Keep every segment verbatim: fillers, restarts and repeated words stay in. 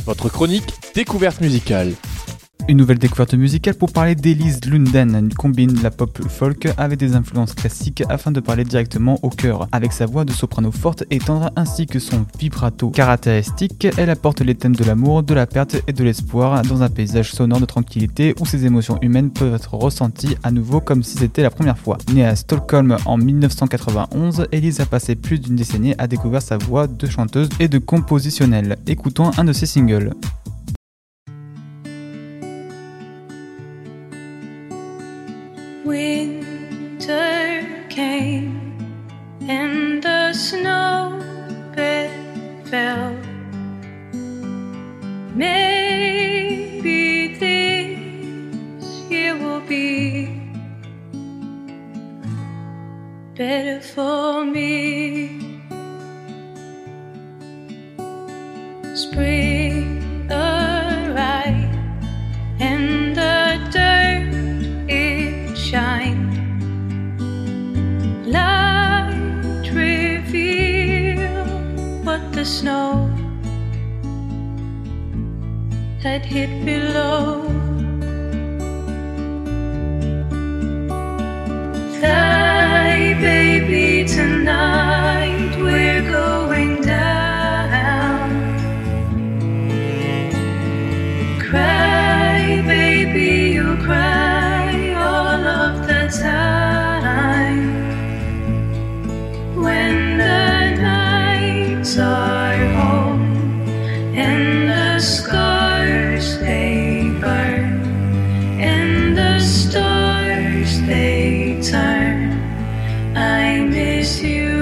votre chronique découverte musicale. Une nouvelle découverte musicale pour parler d'Elise Lunden. Elle combine la pop folk avec des influences classiques afin de parler directement au cœur. Avec sa voix de soprano forte et tendre ainsi que son vibrato caractéristique, elle apporte les thèmes de l'amour, de la perte et de l'espoir dans un paysage sonore de tranquillité où ces émotions humaines peuvent être ressenties à nouveau comme si c'était la première fois. Née à Stockholm en dix-neuf cent quatre-vingt-onze, Elise a passé plus d'une décennie à découvrir sa voix de chanteuse et de compositionnelle. Écoutons un de ses singles. Winter came and the snow bed fell. Maybe this year will be better for me. Spring arrived and the dirt shine. Light reveal what the snow had hit below. Fly, baby, tonight we're going down. Cry, baby, you cry all of the time. When the nights are home and the scars they burn and the stars they turn, I miss you.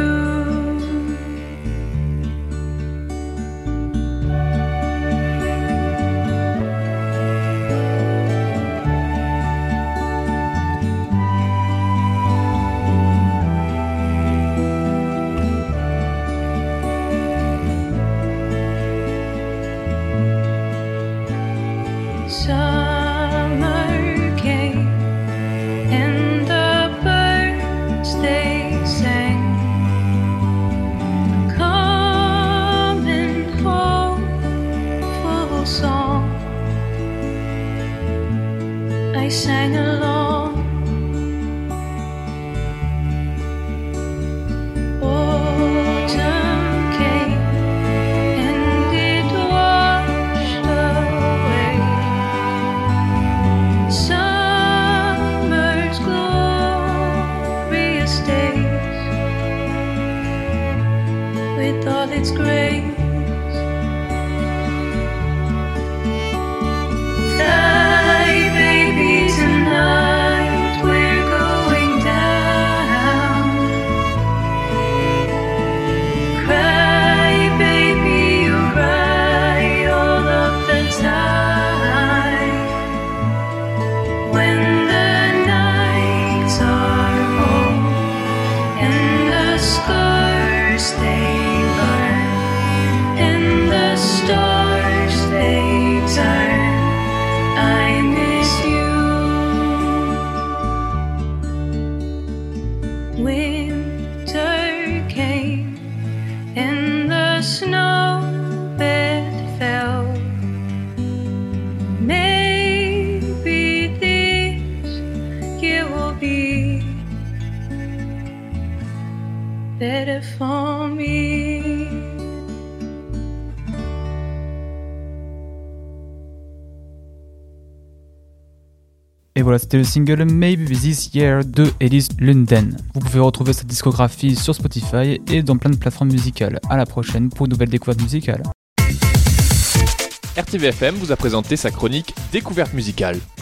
Summer came and the birds they sang, a calm and hopeful song. I sang along. Autumn came and it washed away summer's glorious days with all its grace. Fly, baby, tonight we're going down. Cry, baby, you cry all of the time. When the nights are home and the scars they burn and the stars they turn, I miss you. Winter came and the snow bed fell. Maybe this year will be better for me. Et voilà, c'était le single Maybe This Year de Elise Lunden. Vous pouvez retrouver sa discographie sur Spotify et dans plein de plateformes musicales. À la prochaine pour une nouvelle découverte musicale. R T V F M vous a présenté sa chronique découverte musicale.